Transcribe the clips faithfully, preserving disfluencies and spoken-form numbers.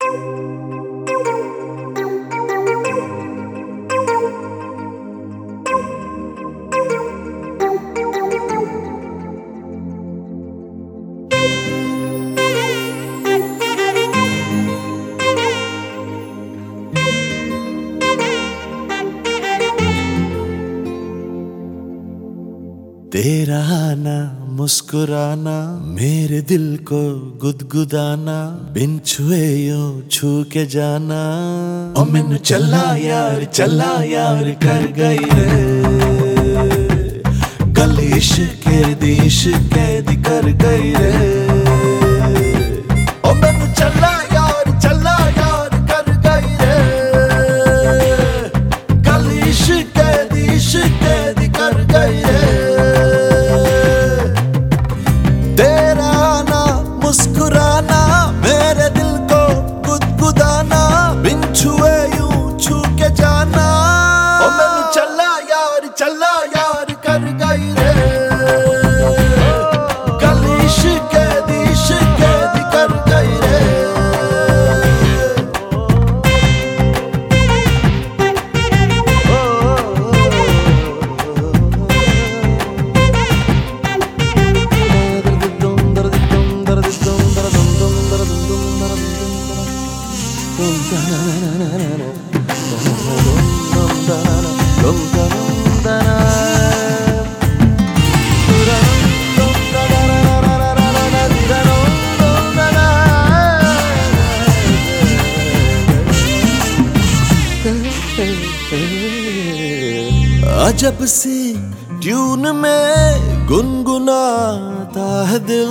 तेरा आना मुस्कुराना मेरे दिल को गुदगुदाना बिन छुए यूं छू के जाना ओ मैनू चला यार चला यार कर गई रे गल इश्क दी इश्क दी कर गई रे ओ मैनू चला यार चला यार कर गई रे गल इश्क दी इश्क दी कर गई रे मुस्कुराना मेरे दिल को गुदगुदाना बिन छुए यूं छू के जाना ओ मैनू चला यार चला यार कर गई रे गल इश्क दी इश्क दी कर गई रे अजब सी ट्यून में गुनगुनाता है दिल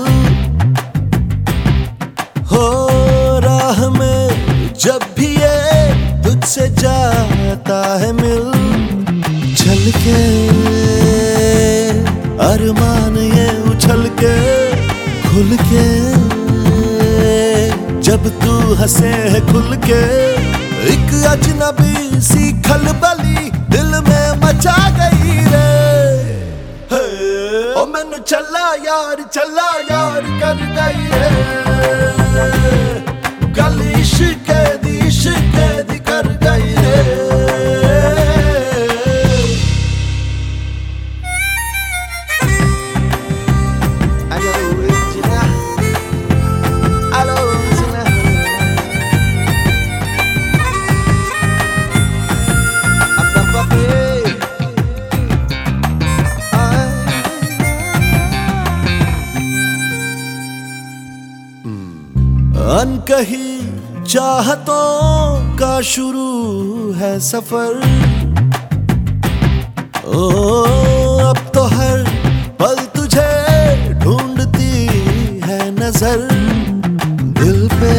हो राह में जब भी ये तुझसे जाता है मिल चल के अरमान ये उछल के खुल के जब तू हंसे है खुल के एक अजनबी सी खलबली दिल में मचा गई रे ओ मैनू चला यार चला यार कर गई रे गल इश्क दी इश्क दी कर गई रे अनकही चाहतों का शुरू है सफर ओ अब तो हर पल तुझे ढूंढती है नजर दिल पे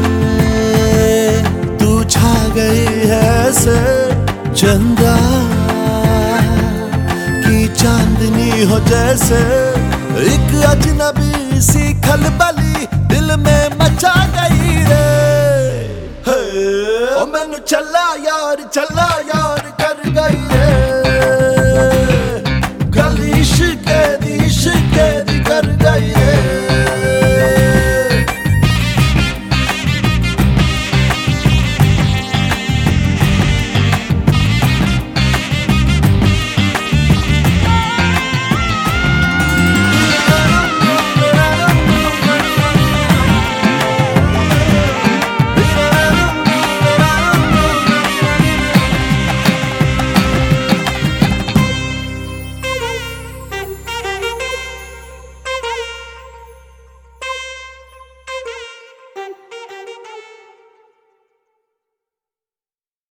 तू छा गई है ऐसे चंदा की चांदनी हो जैसे एक अजनबी सी खलबली दिल में मचा गई रे ओ मैनू चला यार चला यार